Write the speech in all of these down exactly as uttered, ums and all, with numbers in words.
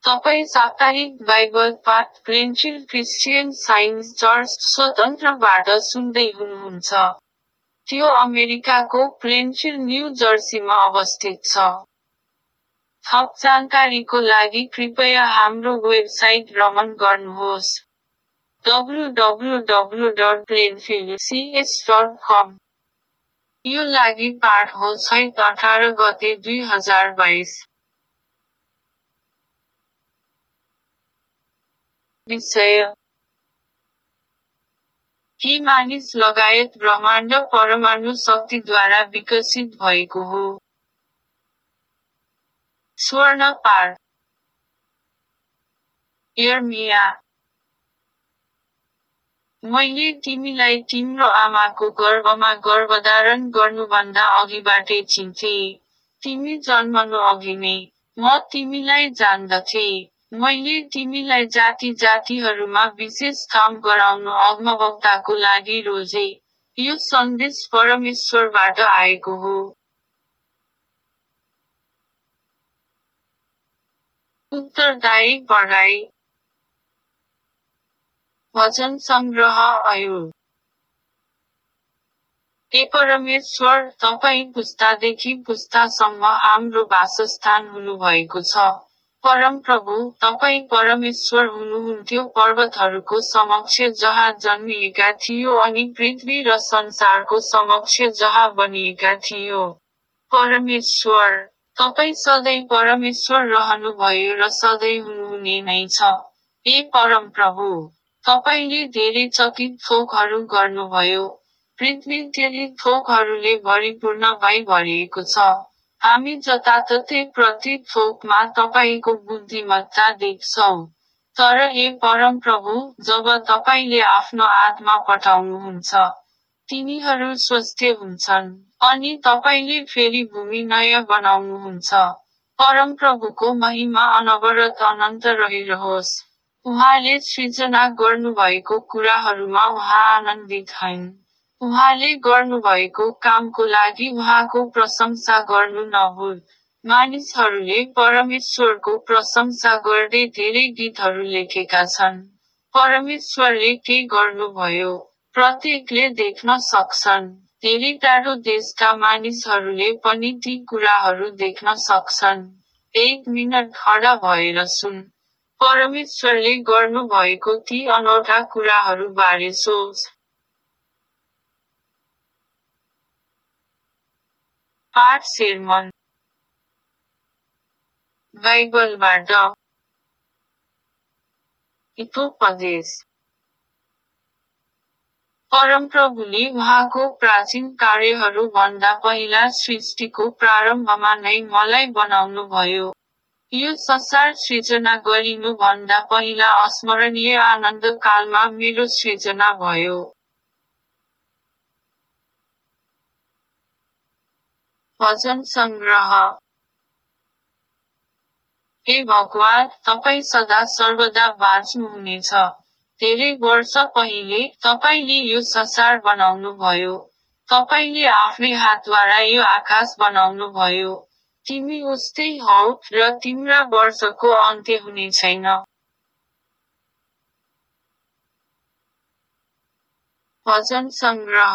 तपाईँ साप्ताहिक बाइबल पाठ ग्लेनफिल्ड क्रिस्चियन साइन्स चर्च स्वतन्त्रबाट सुन्दै हुनुहुन्छ। त्यो अमेरिकाको ग्लेनफिल्ड न्यू जर्सीमा अवस्थित छ। थप जानकारीको लागि कृपया हाम्रो वेबसाइट भ्रमण गर्नुहोस् W W W dot Glenfield C H dot com. यो लागि पाठ हो चैत अठार गते दुई हजार बाइस। विषय: के मानिस लगायत ब्रह्माण्ड परमाणु शक्तिद्वारा विकसित भएको हो? स्वर्ण पार। यर्मिया: मैले तिमीलाई तिम्रो आमाको गर्भमा गर्भधारण गर्नुभन्दा अघिबाटै चिन्थे। तिमी जन्मनु अघि नै म तिमीलाई जान्दथे। मैले तिमीलाई जाति जातिहरूमा विशेष काम गराउनु अग्मवक्ताको लागि रोजे। यो सन्देश परमेश्वरबाट आएको हो। उत्तरदायी पढाइ। वचन सङ्ग्रह अयुब। हे परमेश्वर, तपाईँ पुस्तादेखि पुस्तासम्म हाम्रो वासस्थान हुनुभएको छ। परमप्रभु, तपाईँ परमेश्वर हुनुहुन्थ्यो पर्वतहरूको समक्ष जहाँ जन्मिएका थियो अनि पृथ्वी र संसारको समक्ष जहाँ बनिएका थियो। परमेश्वर, तपाईँ सधैँ परमेश्वर रहनुभयो र सधैँ हुनुहुने नै छ। हे परमप्रभु, तपाईँले धेरै चकित थोकहरू गर्नुभयो। पृथ्वी धेरै थोकहरूले भरिपूर्ण भई भरिएको छ। हामी जताततै प्रत्येक थोकमा तपाईँको बुद्धिमत्ता देख्छौँ। तर हे परमप्रभु, जब तपाईँले आफ्नो आत्मा पठाउनुहुन्छ, तिनीहरू स्वस्थ हुन्छन्, अनि तपाईँले फेरि भूमि नयाँ बनाउनुहुन्छ। परमप्रभुको महिमा अनवरत अनन्त रहिरहोस्। उहाँले सृजना गर्नुभएको कुराहरूमा उहाँ आनन्दित हैन। उहाँले गर्नुभएको कामको लागि उहाँको प्रशंसा गर्नु नभुल। मानिसहरूले परमेश्वरको प्रशंसा गर्दै धेरै गीतहरू लेखेका छन्। परमेश्वरले के गर्नुभयो, प्रत्येकले देख्न सक्छन्। धेरै टाढो देशका मानिसहरूले पनि ती कुराहरू देख्न सक्छन्। एक मिनट खडा भएर सुन। परमेश्वरले गर्नुभएको ती अनौठा कुराहरू बारे सोच। पाठ सेर्मन। बाइबलबाट हितोपदेश। परमप्रभुले उहाँको प्राचीन कार्यहरू भन्दा पहिला सृष्टिको प्रारम्भमा नै मलाई बनाउनुभयो। यो संसार सृजना गरिनु भन्दा पहिला अस्मरणीय आनन्दकालमा मेरो सृजना भयो। वचन सङ्ग्रह। हे भगवान, तपाईँ सदा सर्वदा बाँच्नुहुनेछ। धेरै वर्ष पहिले, तपाईँले यो संसार बनाउनुभयो। तपाईँले आफ्नै हातद्वारा यो आकाश बनाउनुभयो। तिमी उस्तै हौ, र तिम्रा वर्षको अन्त्य हुने छैन। वचन सङ्ग्रह।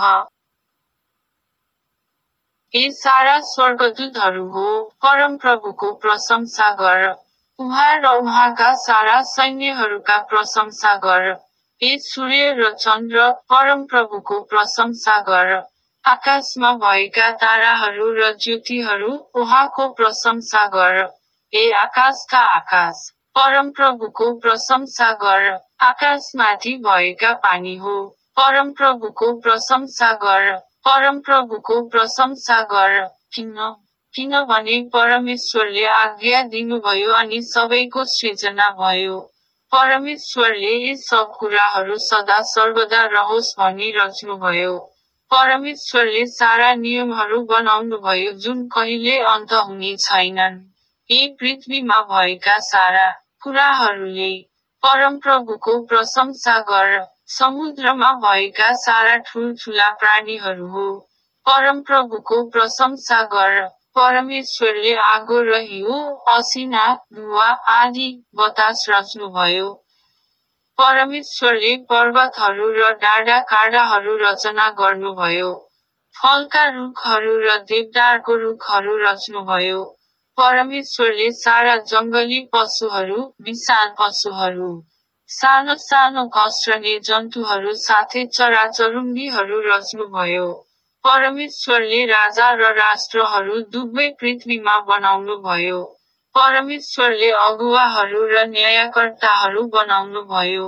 हे सारा स्वर्गदूतहरू हो, परमप्रभुको प्रशंसा गर। उहाँ र उहाँका सारा सैन्यहरूका प्रशंसा गर। हे सूर्य र चन्द्र, परमप्रभुको प्रशंसा गर। आकाशमा भएका ताराहरू र ज्योतिहरू, उहाँको प्रशंसा गर। हे आकाशका आकाश, परमप्रभुको प्रशंसा गर। आकाशमाथि भएका पानी हो, परमप्रभुको प्रशंसा गर। परमप्रभुको प्रशंसा गर। किन? किनभने परमेश्वरले आज्ञा दिनुभयो अनि सबैको सृजना भयो। परमेश्वरले यी सब कुराहरू सदा सर्वदा रहोस् भनी रच्नुभयो। परमेश्वरले सारा नियमहरू बनाउनुभयो जुन कहिले अन्त हुने छैनन्। हे पृथ्वीमा भएका सारा कुराहरूले परमप्रभुको प्रशंसा गर। समुद्रमा भएका सारा ठुलठुला प्राणीहरू हो, परमप्रभुको प्रशंसा गर। परमेश्वरले आगो र हिउँ, असिना, धुवा आदि बतास रच्नुभयो। परमेश्वरले पर्वतहरू र डाँडा काँडाहरू रचना गर्नुभयो। फलका रुखहरू र देवदारको रुखहरू रच्नुभयो। परमेश्वरले सारा जङ्गली पशुहरू, विशाल पशुहरू, सानो सानो घस्रने जन्तुहरू साथै चराचरुङ्गीहरू रच्नुभयो। परमेश्वरले राजा र राष्ट्रहरू दुवै पृथ्वीमा बनाउनुभयो। परमेश्वरले अगुवाहरू र न्यायकर्ताहरू बनाउनुभयो।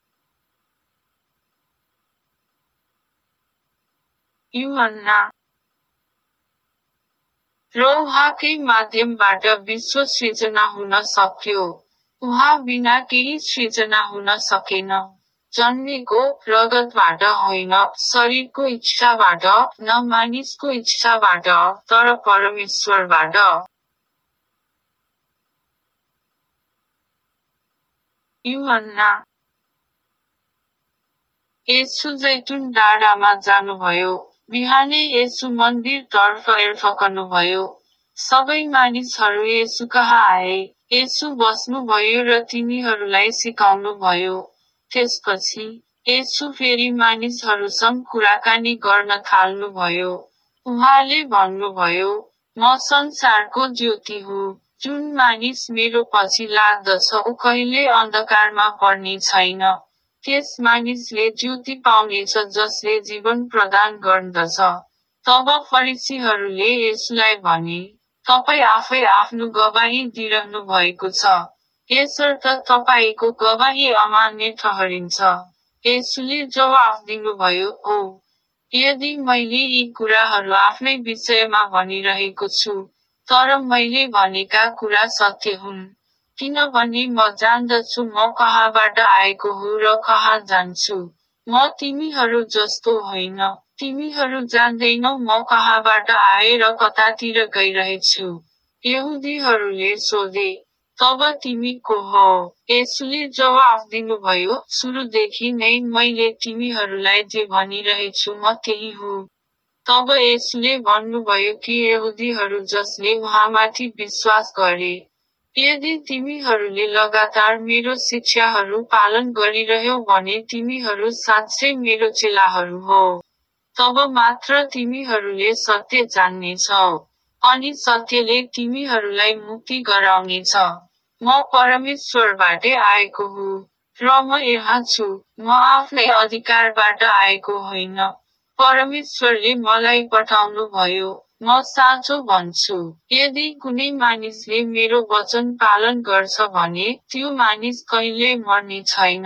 यूहन्ना र उहाँकै माध्यमबाट विश्व सृजना हुन सक्यो। उहाँ बिना केही सृजना हुन सकेन। जन्मेको रगतबाट होइन, शरीरको इच्छाबाट, न मानिसको इच्छाबाट, तर परमेश्वरबाट। यूहन्ना येशू जैतुन डाँडामा जानुभयो। बिहानै येशू मन्दिरतर्फ फर्कनुभयो। सबै मानिसहरू येशूकहाँ आए। येशू बस्नुभयो र तिनीहरूलाई सिकाउनुभयो। त्यसपछि येशू फेरि मानिसहरूसँग कुराकानी गर्न थाल्नुभयो। उहाँले भन्नुभयो, म संसारको ज्योति हुँ। जुन मानिस मेरो पछि लाग्दछ ऊ कहिल्यै अन्धकारमा पर्ने छैन। त्यस मानिसले ज्योति पाउनेछ जसले जीवन प्रदान गर्दछ। तब फरिसीहरूले येशूलाई भने, तपाईँ आफै आफ्नो गवाही दिइरहनु भएको छ। यसर्थ तपाईँको गवाही अमान्य ठहरिन्छ। येशूले जवाफ दिनुभयो, ओ, यदि मैले यी कुराहरू आफ्नै विषयमा भनिरहेको छु, तर मैले भनेका कुरा सत्य हुन्। किनभने म जान्दछु म कहाँबाट आएको हुँ र कहाँ जान्छु। म तिमीहरू जस्तो होइन। तिमीहरू जान्दैनौ म कहाँबाट आए र कतातिर गइरहेछु। यहुदीहरूले सोधे, तब तिमी को हौ? येशूले जवाफ दिनुभयो, सुरुदेखि नै मैले तिमीहरूलाई जे भनिरहेछु म त्यही हुँ। तब येशूले भन्नुभयो कि यहुदीहरू जसले उहाँमाथि विश्वास गरे, यदि तिमीहरूले लगातार मेरो शिक्षाहरू पालन गरिरह्यौ भने तिमीहरू साँच्चै मेरो चेलाहरू हो। तब मात्र तिमीहरूले सत्य जान्नेछौ, अनि सत्यले तिमीहरूलाई मुक्ति गराउनेछ। म परमेश्वरबाटै आएको हुँ, र म यहाँ छु। म आफ्नै अधिकारबाट आएको होइन। परमेश्वरले मलाई पठाउनुभयो। म साँचो भन्छु, यदि कुनै मानिसले मेरो वचन पालन गर्छ भने त्यो मानिस कहिल्यै मर्ने छैन।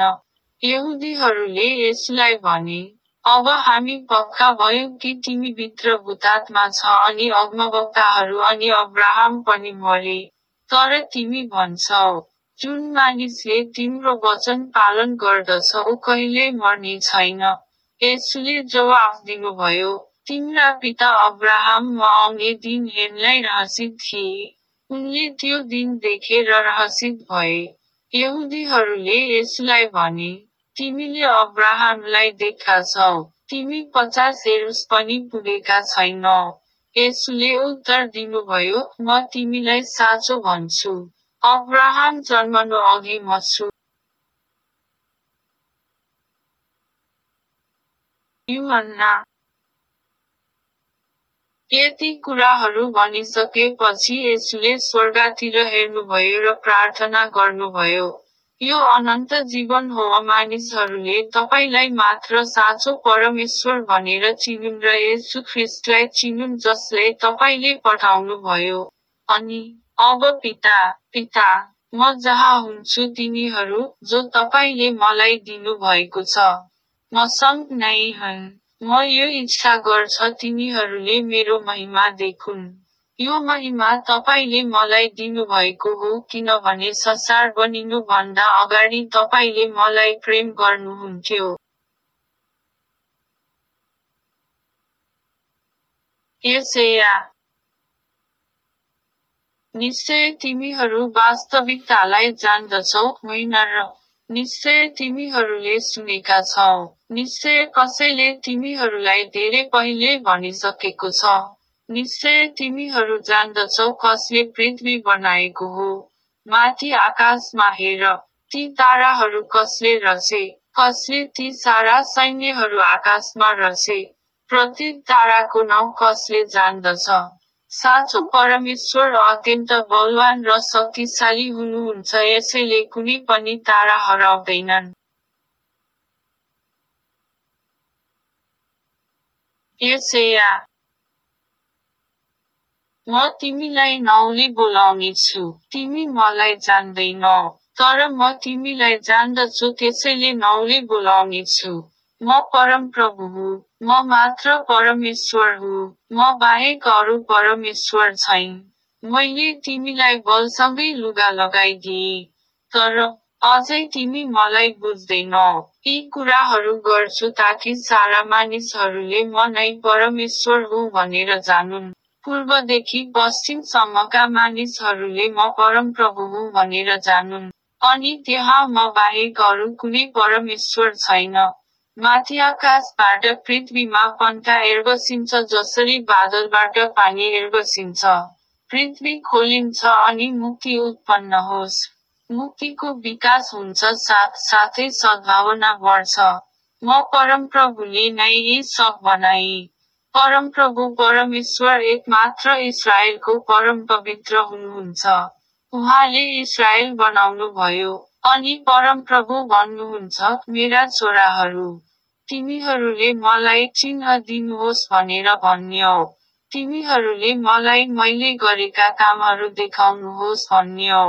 यहुदीहरूले येशूलाई भने, अब हामी पक्का भयौँ कि तिमीभित्र भूतात्मा छ अनि अगमवक्ताहरू अनि अब्राहम पनि मरे। तर तिमी भन्छौ, जुन मानिसले तिम्रो वचन पालन गर्दछ ऊ कहिल्यै मर्ने छैन। येशूले जवाफ दिनुभयो, तिम्रा पिता अब्राहम म आउने दिन हेर्नलाई रहसित थिए। उनले त्यो दिन देखेर रहसित भए। यहुदीहरूले येशूलाई भने, तिमीले अब्राहमलाई देख्दा छौ, तिमी पचास वर्ष पनि पुगेका छैनौ। येशूले उत्तर दिनुभयो, म तिमीलाई साँचो भन्छु, अब्राहम जन्मनु अघि म छु। यूहन्ना यति कुराहरू भनिसकेपछि येशूले स्वर्गतिर हेर्नुभयो र प्रार्थना गर्नुभयो, यो अनन्त जीवन हो मानिसहरूले तपाईलाई मात्र साँचो परमेश्वर भनेर चिनुन् र येशू ख्रीष्टलाई चिनुन् जसलाई तपाईले पठाउनुभयो। अनि अब पिता, पिता, म जहाँ हुन्छु तिनीहरू, जो तपाईले मलाई दिनु भएको छ, मसँग नै हुन्। म यो इच्छा गर्छ तिनीहरूले मेरो महिमा देखुन्। यो महिमा तपाईले मलाई दिनुभएको हो किनभने संसार बनिनु भन्दा अगाडि तपाईले मलाई प्रेम गर्नुहुन्थ्यो। यसैया निश्चय तिमीहरू वास्तविकतालाई जान्दछौ, होइन र निश्चय तिमीहरूले सुनेका छौ। निश्चय कसैले तिमीहरूलाई धेरै पहिले भनिसकेको छ। निश्चय तिमीहरू जान्दछौ कसले पृथ्वी बनाएको हो। माथि आकाशमा हेर, ती ताराहरू कसले रचे, कसले ती सारा सैन्यहरू आकाशमा रचे। प्रत्येक ताराको नाउँ कसले जान्दछ। साँचो परमेश्वर अत्यन्त बलवान र शक्तिशाली हुनुहुन्छ, यसैले कुनै पनि तारा हराउँदैनन्। यसैया, म तिमीलाई नाउँले बोलाउनेछु, तिमी मलाई जान्दैनौ, तर म तिमीलाई जान्दछु त्यसैले नाउँले बोलाउनेछु। म परमप्रभु हुँ, म मात्र परमेश्वर हुँ, म बाहेक अरू परमेश्वर छैन। मैले तिमीलाई बलसँगै लुगा लगाइदिएँ, तर अझै तिमी मलाई बुझ्दैनौ। यी कुराहरू गर्छु ताकि सारा मानिसहरूले म नै परमेश्वर हुँ भनेर जानुन्। पूर्वदेखि पश्चिमसम्मका मानिसहरूले म परमप्रभु हुँ भनेर जानुन्। अनि त्यहाँ म बाहेक अरू कुनै परमेश्वर छैन। माथि आकाशबाट पृथ्वीमा पन्खा एर्बसिन्छ जसरी बादलबाट पानी एर्बसिन्छ। पृथ्वी खोलिन्छ अनि मुक्ति उत्पन्न होस्। मुक्तिको विकास हुन्छ साथ साथै सद्भावना बढ्छ। म परमप्रभुले नै यी सब बनाए। परमप्रभु परमेश्वर एकमात्र इस्राएलको परम पवित्र हुनुहुन्छ। उहाँले इस्राएल बनाउनु भयो, अनि परमप्रभु भन्नुहुन्छ, मेरा छोराहरू, तिमीहरूले मलाई चिन्ह दिनुहोस् भनेर भन्न्यौ। तिमीहरूले मलाई मैले गरेका कामहरू देखाउनुहोस् भन्न्यौ।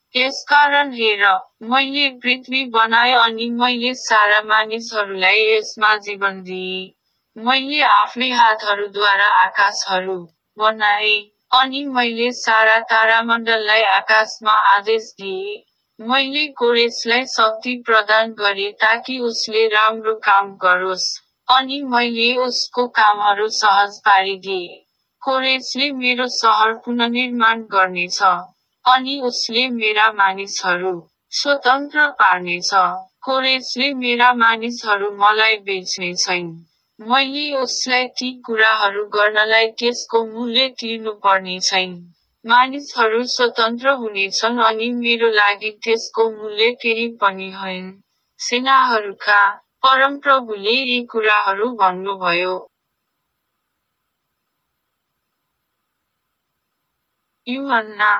यसकारण हेर, मैले पृथ्वी बनाए अनि मैले सारा मानिसहरूलाई यसमा जीवन दिएँ। मैले आफ्नै हातहरूद्वारा आकाशहरू बनाए, अनि मैले सारा तारामण्डललाई आकाशमा आदेश दिएँ। मैले कोरेसलाई शक्ति प्रदान गरेँ ताकि उसले राम्रो काम गरोस्, अनि मैले उसको कामहरू सहज पारिदिएँ। कोरेसले मेरो सहर पुनर्निर्माण गर्नेछ, अनि उसले मेरा मानिसहरू स्वतन्त्र पार्नेछ। कोरेसले मेरा मानिसहरू मलाई बेच्नेछैन। मैले उसलाई ती कुराहरू गर्नलाई त्यसको मूल्य तिर्नुपर्ने छैन। मानिसहरू स्वतन्त्र हुनेछन् अनि मेरो लागि त्यसको मूल्य केही पनि होइन। सेनाहरूका परमप्रभुले यी कुराहरू भन्नुभयो। यूहन्ना,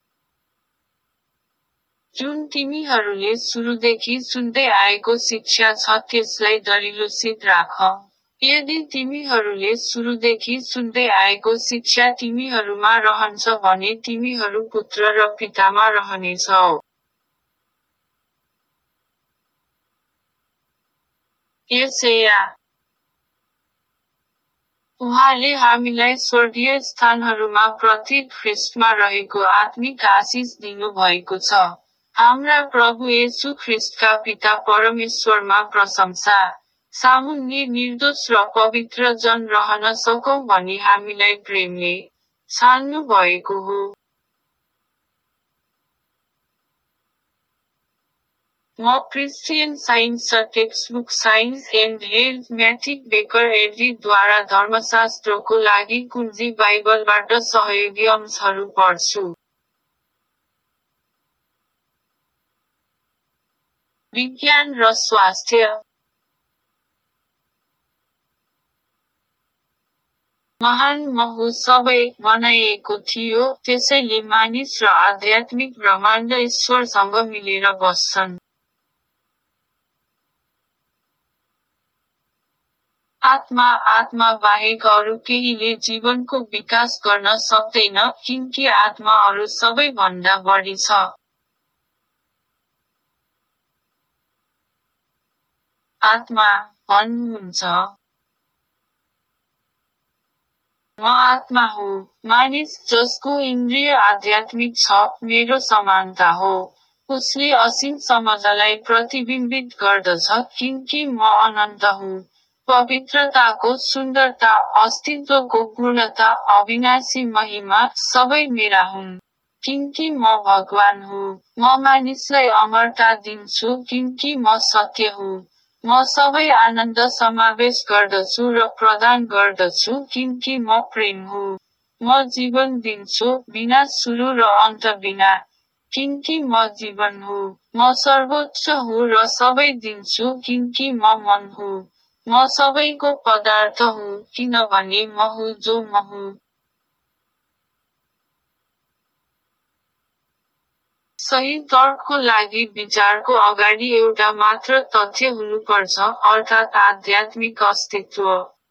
जुन तिमीहरूले सुरुदेखि सुन्दै आएको शिक्षा छ त्यसलाई दरिलोसित राख। यदि तिमीहरूले सुरुदेखि सुन्दै आएको शिक्षा तिमीहरूमा रहन्छ भने तिमीहरू पुत्र र पितामा रहनेछौ। यसैया, उहाँले हामीलाई स्वर्गीय स्थानहरूमा प्रत्येक ख्रीष्टमा रहेको आत्मिक आशिष दिनुभएको छ। हाम्रा प्रभु येशू ख्रीष्टका पिता परमेश्वरमा प्रशंसा। सामुन्ने निर्दोष र पवित्र जन रहन सकौं भनी हामीलाई प्रेमले छान्नु भएको हो। म Christian Science textbook Science and Health म्याथिक बेकर एड्रीद्वारा धर्मशास्त्रको लागि कुञ्जी बाइबलबाट सहयोगी अंशहरू पढ्छु। विज्ञान र स्वास्थ्य। महान महु सबै बनाइएको थियो, त्यसैले मानिस र आध्यात्मिक ब्रह्माण्ड ईश्वरसँग मिलेर बस्छन्। आत्मा आत्मा बाहेक अरू केहीले जीवनको विकास गर्न सक्दैन, किनकि आत्मा अरू सबै भन्दा बढी छ। आत्मा भन्नुहुन्छ, म आत्मा हुँ। मानिस जसको इन्द्रिय आध्यात्मिक छ, मेरो समानता हो। उसले असीम समाजलाई प्रतिबिम्बित गर्दछ किनकि म अनन्त हुँ। पवित्रताको सुन्दरता, अस्तित्वको पूर्णता, अविनाशी महिमा, सबै मेरा हुन्। किनकि म भगवान हुँ। म मानिसलाई अमरता दिन्छु किनकि म सत्य हुँ। म सबै आनन्द समावेश गर्दछु र प्रदान गर्दछु किनकि म प्रेम हुँ। म जीवन दिन्छु बिना सुरु र अन्त बिना, किनकि म जीवन हुँ। म सर्वोच्च हुँ र सबै दिन्छु किनकि म मन हुँ। म सबैको पदार्थ हुँ किनभने म हुँ जो म हुँ। सही तर्कको लागि विचारको अगाडि एउटा मात्र तथ्य हुनुपर्छ, अर्थात् आध्यात्मिक अस्तित्व।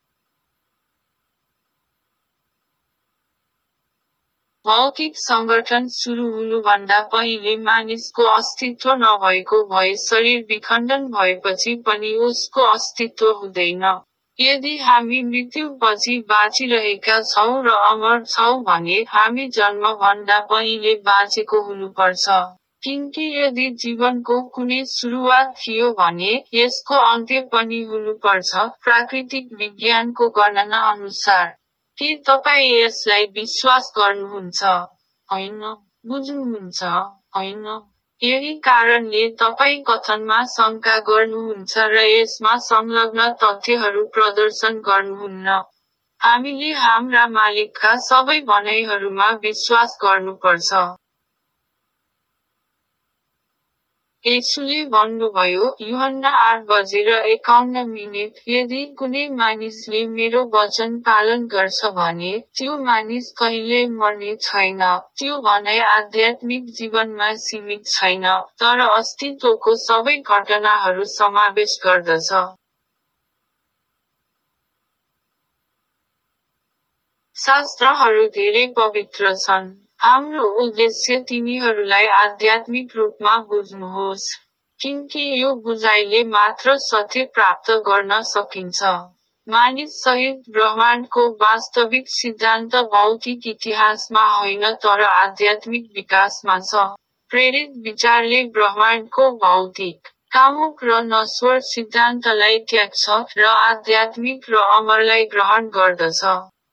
भौतिक सङ्गठन सुरु हुनुभन्दा पहिले मानिसको अस्तित्व नभएको भए शरीर विखण्डन भएपछि पनि उसको अस्तित्व हुँदैन। यदि हामी मृत्युपछि बाँचिरहेका छौँ र अमर छौँ भने हामी जन्मभन्दा पहिले बाँचेको हुनुपर्छ। किनकि यदि जीवनको कुनै सुरुवात थियो भने यसको अन्त्य पनि हुनुपर्छ, प्राकृतिक विज्ञानको गणना अनुसार। के तपाईँ यसलाई विश्वास गर्नुहुन्छ? होइन। बुझ्नुहुन्छ? होइन। यही कारणले तपाईँ कथनमा शङ्का गर्नुहुन्छ र यसमा संलग्न तथ्यहरू प्रदर्शन गर्नुहुन्न। हामीले हाम्रा मालिकका सबै भनाइहरूमा विश्वास गर्नुपर्छ। येशूले भन्नुभयो, यूहन्ना आठ बजेर एकाउन्न मिनेट, यदि कुनै मानिसले मेरो वचन पालन गर्छ भने त्यो मानिस कहिल्यै मर्ने छैन। त्यो भनाइ आध्यात्मिक जीवनमा सीमित छैन, तर अस्तित्वको सबै घटनाहरू समावेश गर्दछ। शास्त्रहरू धेरै पवित्र छन्। हाम्रो उद्देश्य तिनीहरूलाई आध्यात्मिक रूपमा बुझ्नुहोस्। किनकि यो बुझाइले मात्र सत्य प्राप्त गर्न सकिन्छ। मानिस सहित ब्रह्माण्डको वास्तविक सिद्धान्त भौतिक इतिहासमा होइन तर आध्यात्मिक विकासमा छ। प्रेरित विचारले ब्रह्माण्डको भौतिक, कामुक र नश्वर सिद्धान्तलाई त्याग्छ र आध्यात्मिक र अमरलाई ग्रहण गर्दछ।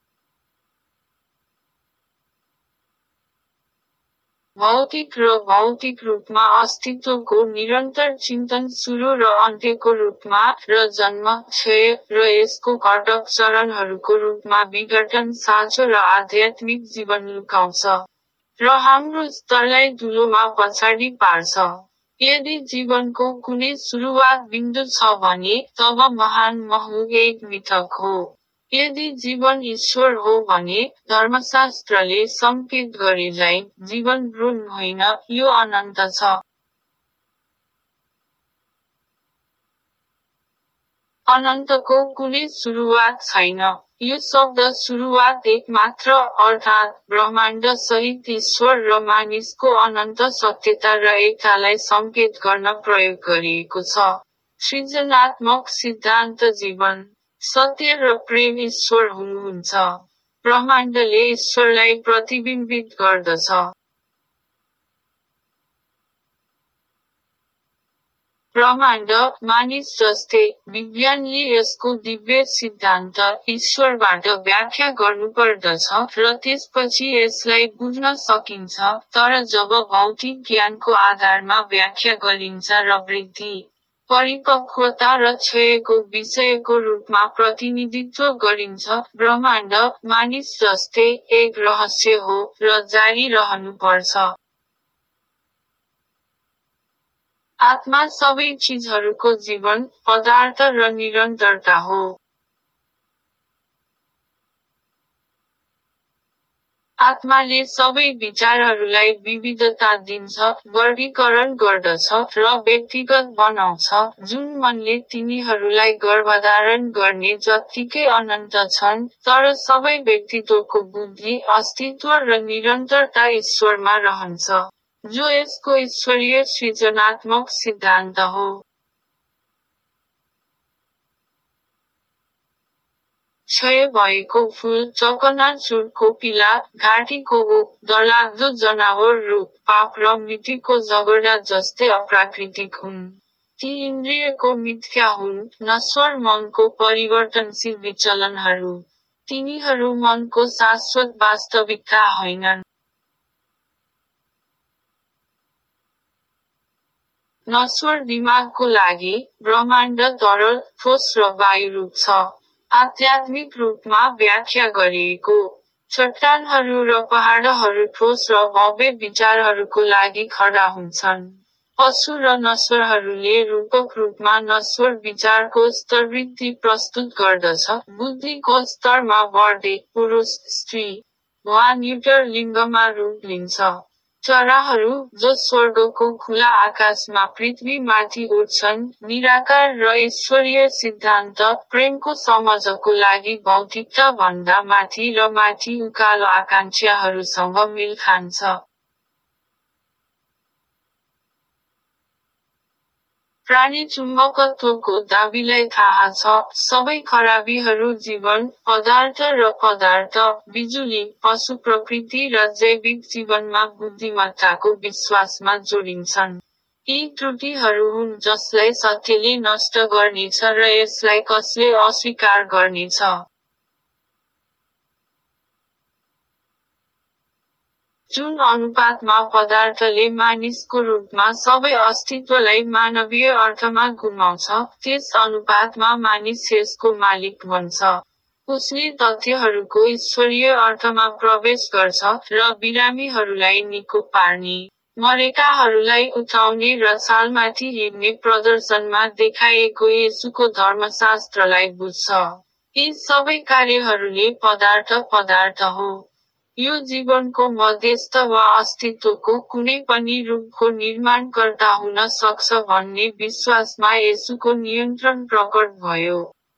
भौतिक र भौतिक रूपमा अस्तित्वको निरन्तर चिन्तन सुरु र अन्त्यको रूपमा, र जन्म, क्षय, र यसको घटक चरणहरूको रूपमा विघटन साँचो र आध्यात्मिक जीवन लुकाउँछ। र हाम्रो स्तरलाई धुलोमा पछाडि पार्छ। यदि जीवनको कुनै सुरुवात बिन्दु छ भने, तब महान म हुँ एक मिथक हो। यदि जीवन ईश्वर हो भने, धर्मशास्त्रले संकेत गरेझैँ, जीवन भ्रूण होइन, यो अनन्त छ। अनन्तको कुनै सुरुवात छैन। यो शब्द सुरुवात एक मात्र, अर्थात् ब्रह्माण्ड सहित ईश्वर र मानिसको अनन्त सत्यता र एकतालाई संकेत गर्न प्रयोग गरिएको छ। सृजनात्मक सिद्धान्त जीवन, सत्य र प्रेम ईश्वर हुनुहुन्छ। ब्रह्माण्डले ईश्वरलाई प्रतिबिम्बित गर्दछ। ब्रह्माण्ड, मानिस जस्तै, विज्ञानले यसको दिव्य सिद्धान्त, ईश्वरबाट व्याख्या गर्नुपर्दछ र त्यसपछि यसलाई बुझ्न सकिन्छ, तर जब भौतिक ज्ञानको आधारमा व्याख्या गरिन्छ र वृद्धि, परिपक्वता र क्षयको विषयको रूपमा प्रतिनिधित्व गरिन्छ, ब्रह्माण्ड, मानिस जस्तै, एक रहस्य हो, र जारी रहनुपर्छ। आत्मा सबै चिजहरूको जीवन, पदार्थ र निरन्तरता हो। आत्माले सबै विचारहरूलाई विविधता दिन्छ, वर्गीकरण गर्दछ, र व्यक्तिगत बनाउँछ, जुन मनले तिनीहरूलाई गर्भधारण गर्ने जत्तिकै अनन्त छन्, तर सबै व्यक्तित्वको बुद्धि, अस्तित्व र निरन्तरता ईश्वरमा रहन्छ, जो यसको ईश्वरीय सृजनात्मक सिद्धान्त हो। क्षय भएको फूल, चकनाचुरको पिला, घाँटीको ओक, डरलाग्दो जनावर रूप, पाप र मृत्युको झगडा जस्तै अप्राकृतिक हुन्। ती इन्द्रियको मिथ्या हुन्, नश्वर मनको परिवर्तनशील विचलनहरू। तिनीहरू मनको शाश्वत वास्तविकता होइनन्। नश्वर दिमागको लागि, ब्रह्माण्ड तरल, ठोस र वायुरूप छ। आध्यात्मिक रूपमा व्याख्या गरिएको चट्टानहरू र पहाडहरू ठोस र भव्य विचारहरूको लागि खडा हुन्छन्। पशु र नश्वरहरूले रूपक रूपमा नश्वर विचारको स्तरवृद्धि प्रस्तुत गर्दछ। बुद्धिको स्तरमा बढ्दै पुरुष, स्त्री वा न्यूटर लिङ्गमा रूप लिन्छ। चराहरू, जो स्वर्गको खुला आकाशमा पृथ्वीमाथि उड्छन्, निराकार र ईश्वरीय सिद्धान्त, प्रेमको समझको लागि भौतिकता भन्दा माथि र माथि उकालो आकांक्षाहरूसँग मेल खान्छ। प्राणी चुम्बकत्वको दाबीलाई थाहा छ, सबै खराबीहरू जीवन, पदार्थ र पदार्थ, बिजुली, पशु प्रकृति र जैविक जीवनमा बुद्धिमत्ताको विश्वासमा जोडिन्छन्। यी त्रुटिहरू हुन् जसलाई सत्यले नष्ट गर्नेछ र यसलाई कसले अस्वीकार गर्नेछ। जुन अनुपातमा पदार्थले मानिसको रूपमा सबै अस्तित्वलाई मानवीय अर्थमा गुमाउँछ, त्यस अनुपातमा मानिस यसको मालिक बन्छ। उसले तथ्यहरूको ईश्वरीय अर्थमा प्रवेश गर्छ, र बिरामीहरूलाई निको पार्ने, मरेकाहरूलाई उठाउने र सालमाथि हिँड्ने प्रदर्शनमा देखाइएको येशूको धर्मशास्त्रलाई बुझ्छ। यी सबै कार्यहरूले पदार्थ पदार्थ हो। यो जीवनको मध्यस्थ वा अस्तित्वको कुनै पनि रूपको निर्माणकर्ता हुन सक्छ भन्ने विश्वासमा येशूको नियन्त्रण प्रकट भयो।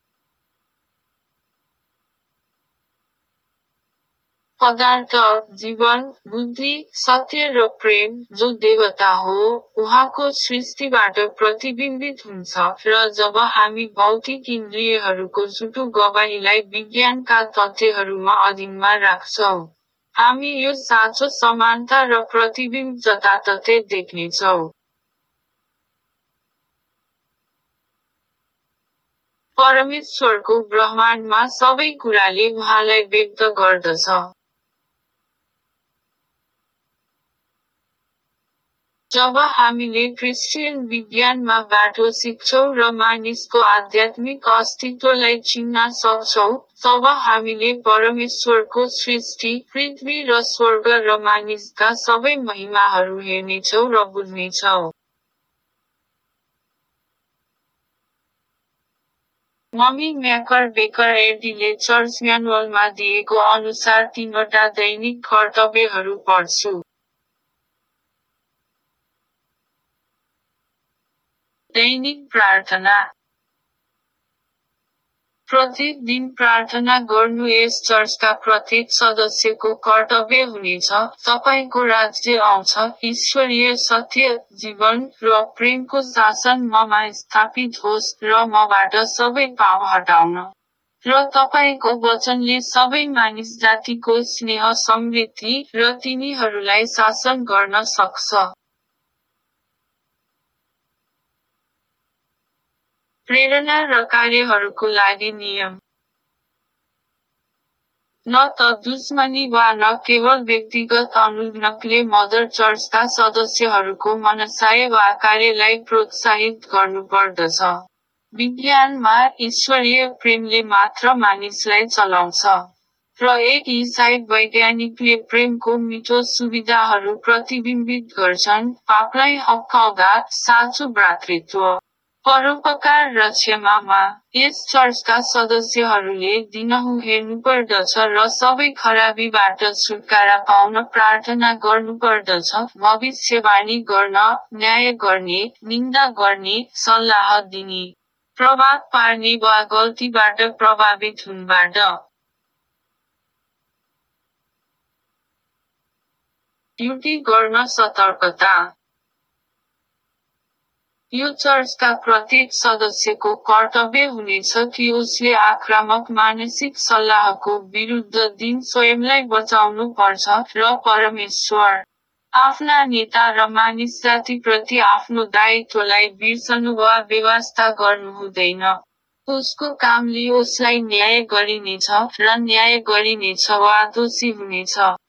पदार्थ, जीवन, बुद्धि, सत्य र प्रेम, जो देवता हो, उहाँको सृष्टिबाट प्रतिबिम्बित हुन्छ, र जब हामी भौतिक इन्द्रियहरूको झुटो गवाहीलाई विज्ञानका तथ्यहरूमा अधीनमा राख्छौँ, हामी यो साँचो समानता र प्रतिबिम्ब जताततै देख्नेछौँ। परमेश्वरको ब्रह्माण्डमा सबै कुराले उहाँलाई व्यक्त गर्दछ। जब हामीले क्रिस्चियन विज्ञानमा बाटो सिक्छौँ र मानिसको आध्यात्मिक अस्तित्वलाई चिन्न सक्छौँ, तब हामीले परमेश्वरको सृष्टि, पृथ्वी र स्वर्ग र मानिसका सबै महिमाहरू हेर्नेछौँ र बुझ्नेछौँ। मम्मी म्याकर बेकर एडीले चर्च म्यानुअलमा दिएको अनुसार तीनवटा दैनिक कर्तव्यहरू पढ्छु। दैनिक प्रार्थना। प्रत्येक दिन प्रार्थना गर्नु यस चर्चका प्रत्येक सदस्यको कर्तव्य हुनेछ। तपाईको राज्य आउँछ, ईश्वरीय सत्य, जीवन, र प्रेमको शासन ममा स्थापित होस्, र मबाट सबै पाप हटाउन। र तपाईको वचनले सबै मानिस जातिको स्नेह समृद्धि, र तिनीहरूलाई शासन गर्न सक्छ। प्रेरणा र कार्यहरूको लागि नियम। न त दुश्मनी वा न केवल व्यक्तिगत अनुग्रहले मदर चर्चका सदस्यहरूको मनसाय वा कार्यलाई प्रोत्साहित गर्नुपर्दछ। विज्ञानमा, ईश्वरीय प्रेमले मात्र मानिसलाई चलाउँछ। र एक इसाई वैज्ञानिकले प्रेमको मिठो सुविधाहरू प्रतिबिम्बित गर्छन्, पापलाई हप्काउँदा, साँचो भ्रातृत्व, परोपकार र क्षमामा। यस चर्चका सदस्यहरूले दिनहुँ हेर्नुपर्दछ र सबै खराबीबाट छुटकारा पाउन प्रार्थना गर्नुपर्दछ, भविष्यवाणी गर्न, न्याय गर्ने, निन्दा गर्ने, सल्लाह दिने, प्रभाव पार्ने वा गल्तीबाट प्रभावित हुनबाट। ड्युटी गर्न सतर्कता। यो चर्चका प्रत्येक सदस्यको कर्तव्य हुनेछ कि उसले आक्रामक मानसिक सल्लाहको विरुद्ध दिन स्वयंलाई बचाउनु पर्छ, र परमेश्वर, आफ्ना नेता र मानिस जातिप्रति आफ्नो दायित्वलाई बिर्सनु वा बेवास्ता गर्नु हुँदैन। उसको कामले उसलाई न्याय गरिनेछ, र न्याय गरिनेछ वा दोषी हुनेछ।